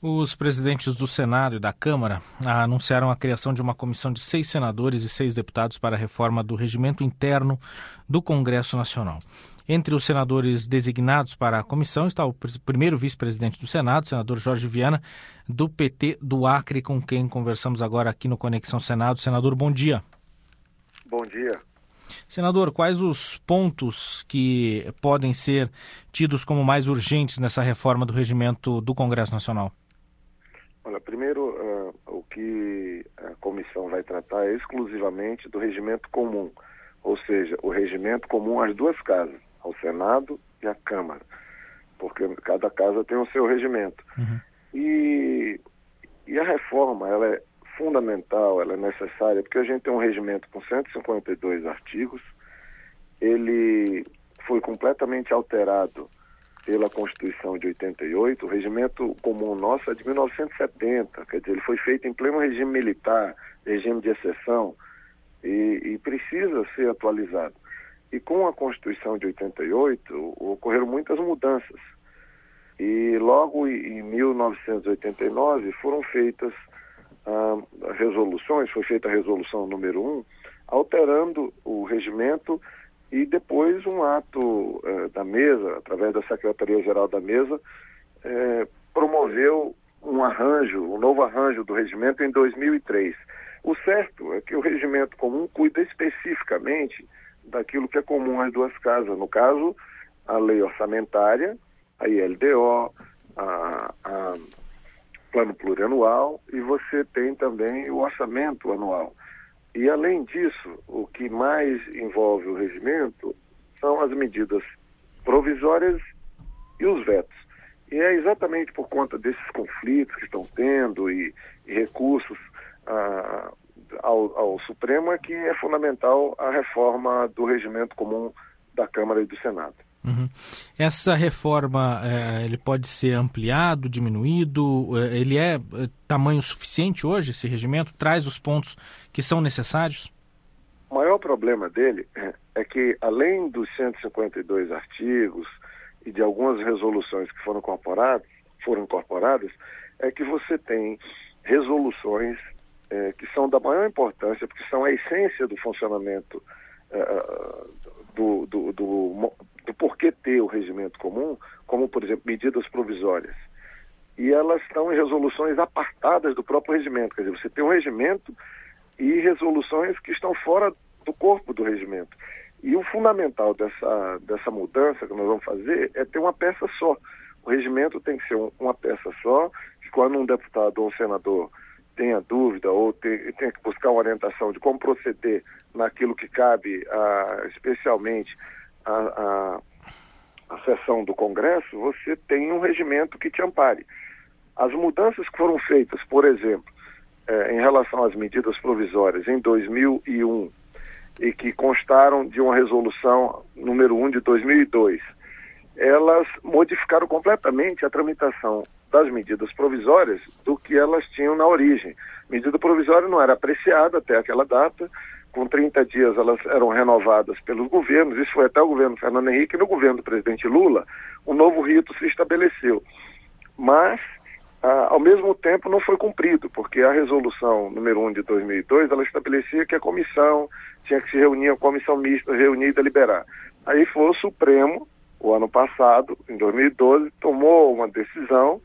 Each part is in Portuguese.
Os presidentes do Senado e da Câmara anunciaram a criação de uma comissão de 6 senadores e 6 deputados para a reforma do regimento interno do Congresso Nacional. Entre os senadores designados para a comissão está o primeiro vice-presidente do Senado, o senador Jorge Viana, do PT do Acre, com quem conversamos agora aqui no Conexão Senado. Senador, bom dia. Bom dia. Senador, quais os pontos que podem ser tidos como mais urgentes nessa reforma do regimento do Congresso Nacional? Olha, primeiro, o que a comissão vai tratar é exclusivamente do regimento comum, ou seja, o regimento comum às duas casas, ao Senado e à Câmara, porque cada casa tem o seu regimento. Uhum. E a reforma, ela é fundamental, ela é necessária, porque a gente tem um regimento com 152 artigos, ele foi completamente alterado pela Constituição de 88, o regimento comum nosso é de 1970, quer dizer, ele foi feito em pleno regime militar, regime de exceção, e precisa ser atualizado. E com a Constituição de 88, ocorreram muitas mudanças. E logo em 1989 foram feitas resoluções, foi feita a resolução número 1, alterando o regimento, e depois um ato da mesa, através da Secretaria-Geral da Mesa, promoveu um novo arranjo do regimento em 2003. O certo é que o regimento comum cuida especificamente daquilo que é comum às duas casas, no caso, a lei orçamentária, a ILDO, a plano plurianual, e você tem também o orçamento anual. E, além disso, o que mais envolve o regimento são as medidas provisórias e os vetos. E é exatamente por conta desses conflitos que estão tendo e recursos ao Supremo é que é fundamental a reforma do regimento comum da Câmara e do Senado. Uhum. Essa reforma, ele pode ser ampliado, diminuído? Ele é tamanho suficiente hoje, esse regimento? Traz os pontos que são necessários? O maior problema dele é que, além dos 152 artigos e de algumas resoluções que foram incorporadas, é que você tem resoluções que são da maior importância, porque são a essência do funcionamento do porquê ter o regimento comum, como, por exemplo, medidas provisórias. E elas estão em resoluções apartadas do próprio regimento. Quer dizer, você tem um regimento e resoluções que estão fora do corpo do regimento. E o fundamental dessa mudança que nós vamos fazer é ter uma peça só. O regimento tem que ser uma peça só, que quando um deputado ou um senador tenha dúvida ou tenha que buscar uma orientação de como proceder naquilo que cabe, especialmente a sessão do Congresso, você tem um regimento que te ampare. As mudanças que foram feitas, por exemplo, em relação às medidas provisórias em 2001 e que constaram de uma resolução número 1 de 2002, elas modificaram completamente a tramitação das medidas provisórias do que elas tinham na origem. Medida provisória não era apreciada até aquela data, com 30 dias elas eram renovadas pelos governos, isso foi até o governo Fernando Henrique, e no governo do presidente Lula, um novo rito se estabeleceu. Mas, ao mesmo tempo, não foi cumprido, porque a resolução número 1 de 2002, ela estabelecia que a comissão tinha que se reunir, a comissão mista, reunir e deliberar. Aí foi o Supremo, o ano passado, em 2012, tomou uma decisão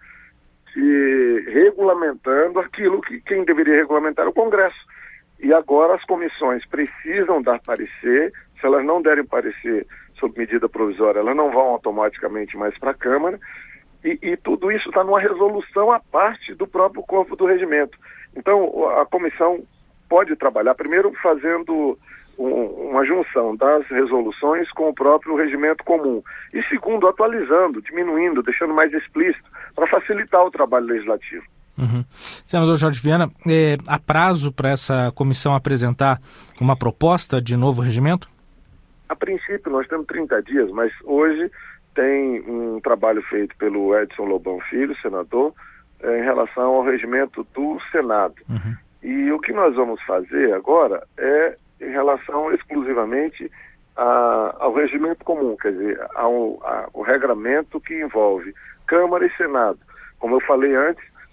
regulamentando aquilo que quem deveria regulamentar era o Congresso. E agora as comissões precisam dar parecer. Se elas não derem parecer sobre medida provisória, elas não vão automaticamente mais para a Câmara. E tudo isso está numa resolução à parte do próprio corpo do regimento. Então, a comissão pode trabalhar, primeiro, fazendo uma junção das resoluções com o próprio regimento comum. E, segundo, atualizando, diminuindo, deixando mais explícito, para facilitar o trabalho legislativo. Uhum. Senador Jorge Viana, há prazo para essa comissão apresentar uma proposta de novo regimento? A princípio, nós temos 30 dias, mas hoje tem um trabalho feito pelo Edson Lobão Filho, senador, em relação ao regimento do Senado. Uhum. E o que nós vamos fazer agora é em relação exclusivamente ao regimento comum, quer dizer, ao regramento que envolve Câmara e Senado. Como eu falei antes,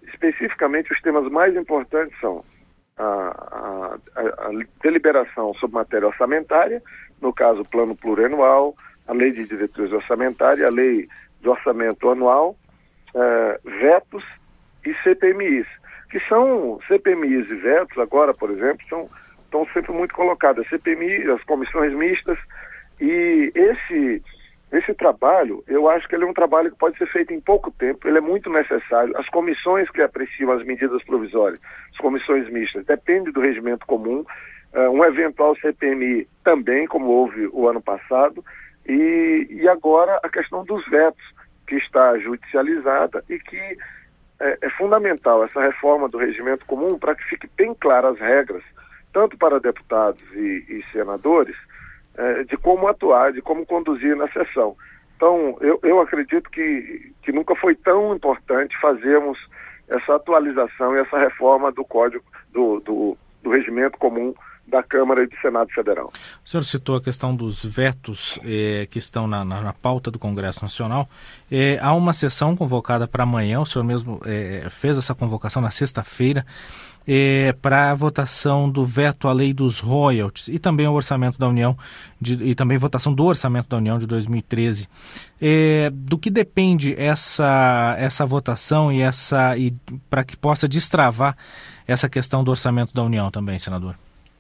Especificamente, os temas mais importantes são a deliberação sobre matéria orçamentária, no caso, o plano plurianual, a lei de diretrizes orçamentárias, a lei de orçamento anual, vetos e CPMIs, que são CPMIs e vetos, agora, por exemplo, estão sempre muito colocadas. CPMI, as comissões mistas, e esse trabalho, eu acho que ele é um trabalho que pode ser feito em pouco tempo, ele é muito necessário. As comissões que apreciam as medidas provisórias, as comissões mistas, depende do regimento comum, um eventual CPMI também, como houve o ano passado, e agora a questão dos vetos, que está judicializada e que é fundamental essa reforma do regimento comum para que fique bem claras as regras, tanto para deputados e senadores, de como atuar, de como conduzir na sessão. Então, eu acredito que nunca foi tão importante fazermos essa atualização e essa reforma do Código, do Regimento Comum da Câmara e do Senado Federal. O senhor citou a questão dos vetos que estão na pauta do Congresso Nacional. Há uma sessão convocada para amanhã, o senhor mesmo fez essa convocação na sexta-feira, para a votação do veto à lei dos royalties e também o orçamento da União, e também votação do orçamento da União de 2013. Do que depende essa votação e para que possa destravar essa questão do orçamento da União também, senador?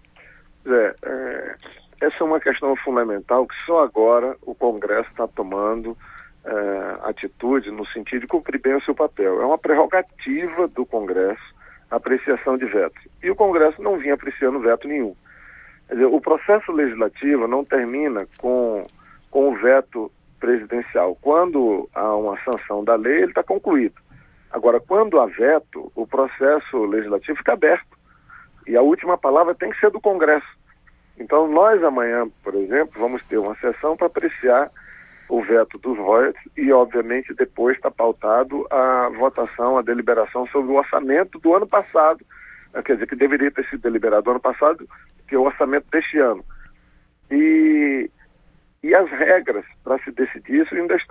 Essa é uma questão fundamental que só agora o Congresso está tomando atitude no sentido de cumprir bem o seu papel. É uma prerrogativa do Congresso a apreciação de vetos. E o Congresso não vinha apreciando veto nenhum. Quer dizer, o processo legislativo não termina com o veto presidencial. Quando há uma sanção da lei, ele está concluído. Agora, quando há veto, o processo legislativo fica aberto. E a última palavra tem que ser do Congresso. Então, nós amanhã, por exemplo, vamos ter uma sessão para apreciar o veto dos royalties e, obviamente, depois está pautado a votação, a deliberação sobre o orçamento do ano passado, quer dizer, que deveria ter sido deliberado no ano passado, que é o orçamento deste ano. E as regras para se decidir isso ainda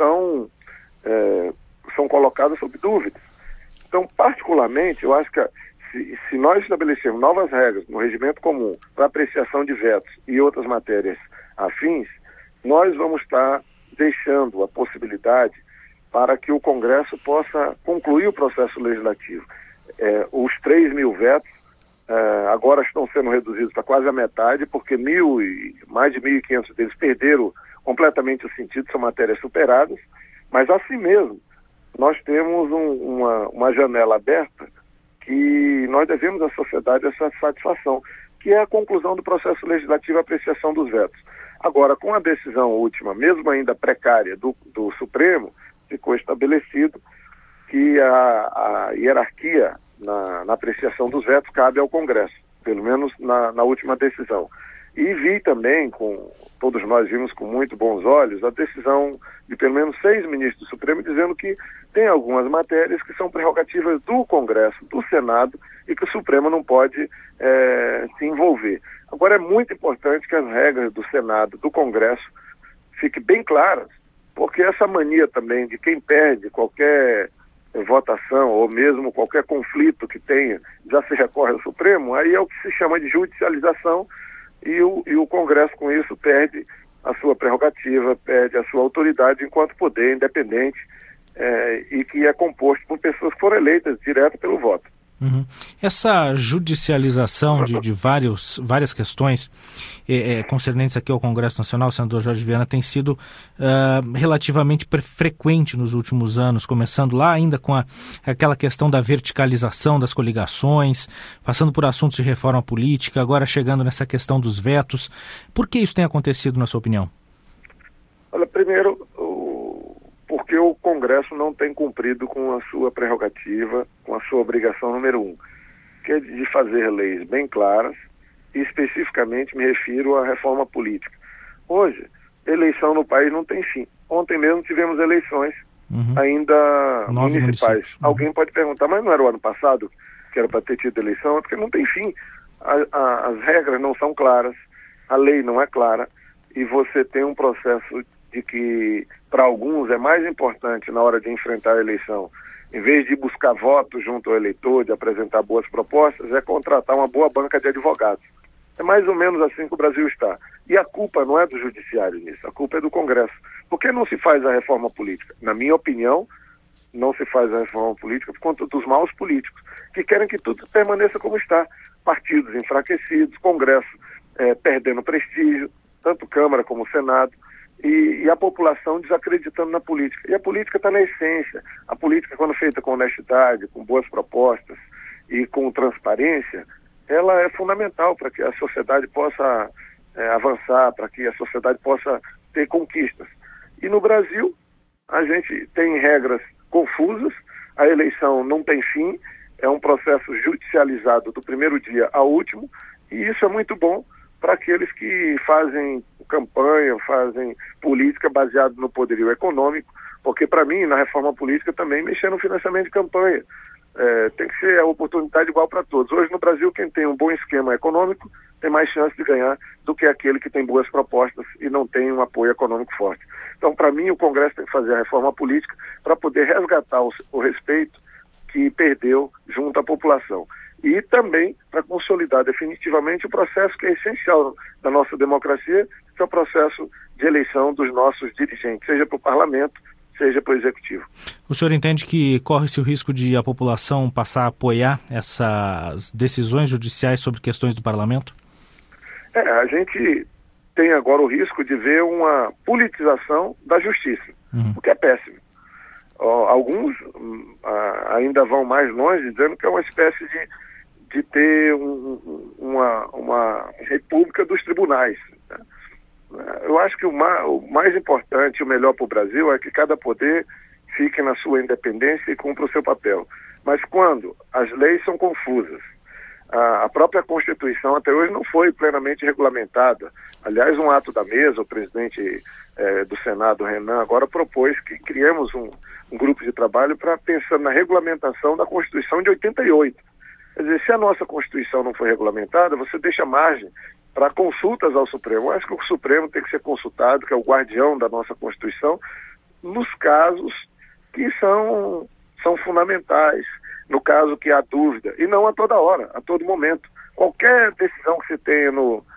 são colocadas sob dúvidas. Então, particularmente, eu acho que se nós estabelecermos novas regras no regimento comum para apreciação de vetos e outras matérias afins, nós vamos estar deixando a possibilidade para que o Congresso possa concluir o processo legislativo. Os 3.000 vetos agora estão sendo reduzidos para quase a metade, porque mais de 1.500 deles perderam completamente o sentido, são matérias superadas, mas assim mesmo, nós temos uma janela aberta que nós devemos à sociedade essa satisfação, que é a conclusão do processo legislativo e a apreciação dos vetos. Agora, com a decisão última, mesmo ainda precária, do Supremo, ficou estabelecido que a hierarquia na apreciação dos vetos cabe ao Congresso, pelo menos na última decisão. E vi também, todos nós vimos com muito bons olhos, a decisão de pelo menos 6 ministros do Supremo dizendo que tem algumas matérias que são prerrogativas do Congresso, do Senado, e que o Supremo não pode se envolver. Agora, é muito importante que as regras do Senado, do Congresso, fiquem bem claras, porque essa mania também de quem perde qualquer votação ou mesmo qualquer conflito que tenha, já se recorre ao Supremo, aí é o que se chama de judicialização, e o Congresso, com isso, perde a sua prerrogativa, perde a sua autoridade enquanto poder independente e que é composto por pessoas que foram eleitas direto pelo voto. Uhum. Essa judicialização de várias questões concernentes aqui ao Congresso Nacional, o senador Jorge Viana, tem sido relativamente frequente nos últimos anos, começando lá ainda com aquela questão da verticalização das coligações, passando por assuntos de reforma política, agora chegando nessa questão dos vetos. Por que isso tem acontecido, na sua opinião? Olha, primeiro, porque o Congresso não tem cumprido com a sua prerrogativa, com a sua obrigação número 1, que é de fazer leis bem claras, e especificamente me refiro à reforma política. Hoje, eleição no país não tem fim. Ontem mesmo tivemos eleições ainda municipais. Alguém pode perguntar, mas não era o ano passado que era para ter tido eleição? É porque não tem fim. As regras não são claras, a lei não é clara, e você tem um processo de que, para alguns, é mais importante, na hora de enfrentar a eleição, em vez de buscar votos junto ao eleitor, de apresentar boas propostas, é contratar uma boa banca de advogados. É mais ou menos assim que o Brasil está. E a culpa não é do judiciário nisso, a culpa é do Congresso. Por que não se faz a reforma política? Na minha opinião, não se faz a reforma política por conta dos maus políticos, que querem que tudo permaneça como está. Partidos enfraquecidos, Congresso perdendo prestígio, tanto Câmara como Senado, e a população desacreditando na política. E a política está na essência. A política, quando feita com honestidade, com boas propostas e com transparência, ela é fundamental para que a sociedade possa avançar, para que a sociedade possa ter conquistas. E no Brasil, a gente tem regras confusas, a eleição não tem fim, é um processo judicializado do primeiro dia ao último, e isso é muito bom para aqueles que fazem campanha, fazem política baseada no poderio econômico, porque para mim, na reforma política também mexer no financiamento de campanha. Tem que ser a oportunidade igual para todos. Hoje no Brasil, quem tem um bom esquema econômico tem mais chance de ganhar do que aquele que tem boas propostas e não tem um apoio econômico forte. Então, para mim, o Congresso tem que fazer a reforma política para poder resgatar o respeito que perdeu junto à população. E também para consolidar definitivamente o processo que é essencial da nossa democracia, que é o processo de eleição dos nossos dirigentes, seja para o parlamento, seja para o executivo. O senhor entende que corre-se o risco de a população passar a apoiar essas decisões judiciais sobre questões do parlamento? A gente tem agora o risco de ver uma politização da justiça, o que é péssimo. Alguns ainda vão mais longe, dizendo que é uma espécie de ter uma república dos tribunais. Né? Eu acho que o mais importante e o melhor para o Brasil é que cada poder fique na sua independência e cumpra o seu papel. Mas quando as leis são confusas, a própria Constituição até hoje não foi plenamente regulamentada. Aliás, um ato da mesa, o presidente do Senado, Renan, agora propôs que criemos um grupo de trabalho para pensar na regulamentação da Constituição de 88. Quer dizer, se a nossa Constituição não foi regulamentada, você deixa margem para consultas ao Supremo. Eu acho que o Supremo tem que ser consultado, que é o guardião da nossa Constituição, nos casos que são fundamentais, no caso que há dúvida, e não a toda hora, a todo momento. Qualquer decisão que você tenha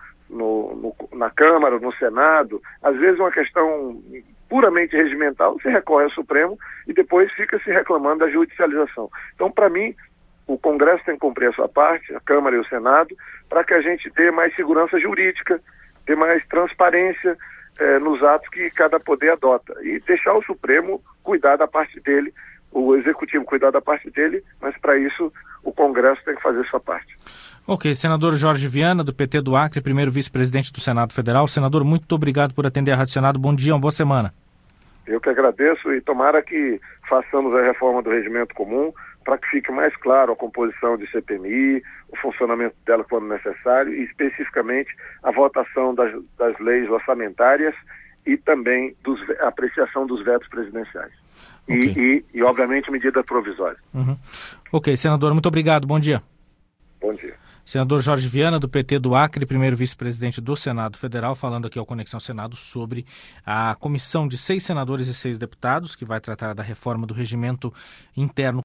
na Câmara, no Senado, às vezes uma questão puramente regimental, você recorre ao Supremo e depois fica se reclamando da judicialização. Então, para mim, o Congresso tem que cumprir a sua parte, a Câmara e o Senado, para que a gente dê mais segurança jurídica, dê mais transparência nos atos que cada poder adota. E deixar o Supremo cuidar da parte dele, o Executivo cuidar da parte dele, mas para isso o Congresso tem que fazer sua parte. Ok, senador Jorge Viana, do PT do Acre, primeiro vice-presidente do Senado Federal. Senador, muito obrigado por atender a Rádio Senado. Bom dia, uma boa semana. Eu que agradeço e tomara que façamos a reforma do regimento comum para que fique mais claro a composição de CPMI, o funcionamento dela quando necessário e especificamente a votação das leis orçamentárias e também a apreciação dos vetos presidenciais. Okay. E obviamente, medidas provisórias. Ok, senador, muito obrigado. Bom dia. Bom dia. Senador Jorge Viana, do PT do Acre, primeiro vice-presidente do Senado Federal, falando aqui ao Conexão Senado sobre a comissão de 6 senadores e 6 deputados, que vai tratar da reforma do regimento interno